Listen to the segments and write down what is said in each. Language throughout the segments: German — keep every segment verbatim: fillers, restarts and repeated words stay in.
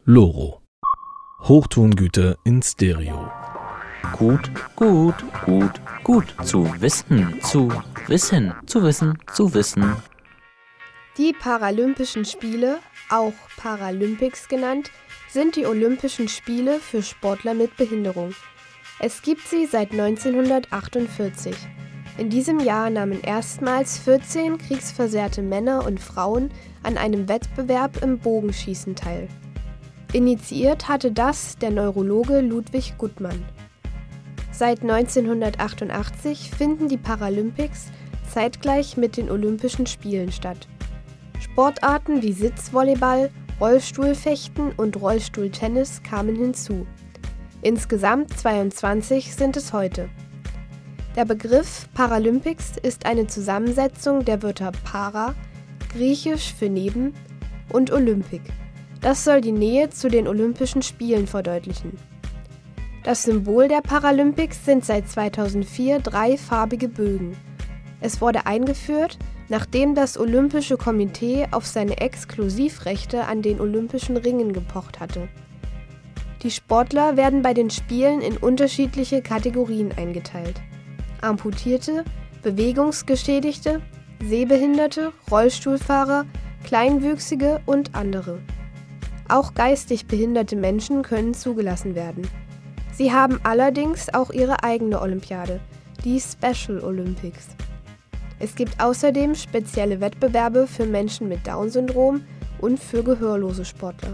Loro. Hochtongüter in Stereo. Gut, gut, gut, gut. Zu wissen, zu wissen, zu wissen, zu wissen. Die Paralympischen Spiele, auch Paralympics genannt, sind die Olympischen Spiele für Sportler mit Behinderung. Es gibt sie seit neunzehnhundertachtundvierzig. In diesem Jahr nahmen erstmals vierzehn kriegsversehrte Männer und Frauen an einem Wettbewerb im Bogenschießen teil. Initiiert hatte das der Neurologe Ludwig Guttmann. Seit neunzehnhundertachtundachtzig finden die Paralympics zeitgleich mit den Olympischen Spielen statt. Sportarten wie Sitzvolleyball, Rollstuhlfechten und Rollstuhltennis kamen hinzu. Insgesamt zweiundzwanzig sind es heute. Der Begriff Paralympics ist eine Zusammensetzung der Wörter para, griechisch für neben, und Olympik. Das soll die Nähe zu den Olympischen Spielen verdeutlichen. Das Symbol der Paralympics sind seit zweitausendvier dreifarbige Bögen. Es wurde eingeführt, nachdem das Olympische Komitee auf seine Exklusivrechte an den Olympischen Ringen gepocht hatte. Die Sportler werden bei den Spielen in unterschiedliche Kategorien eingeteilt: Amputierte, Bewegungsgeschädigte, Sehbehinderte, Rollstuhlfahrer, Kleinwüchsige und andere. Auch geistig behinderte Menschen können zugelassen werden. Sie haben allerdings auch ihre eigene Olympiade, die Special Olympics. Es gibt außerdem spezielle Wettbewerbe für Menschen mit Down-Syndrom und für gehörlose Sportler.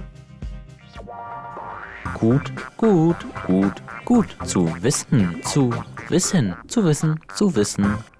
Gut, gut, gut, gut. Zu wissen, zu wissen, zu wissen, zu wissen.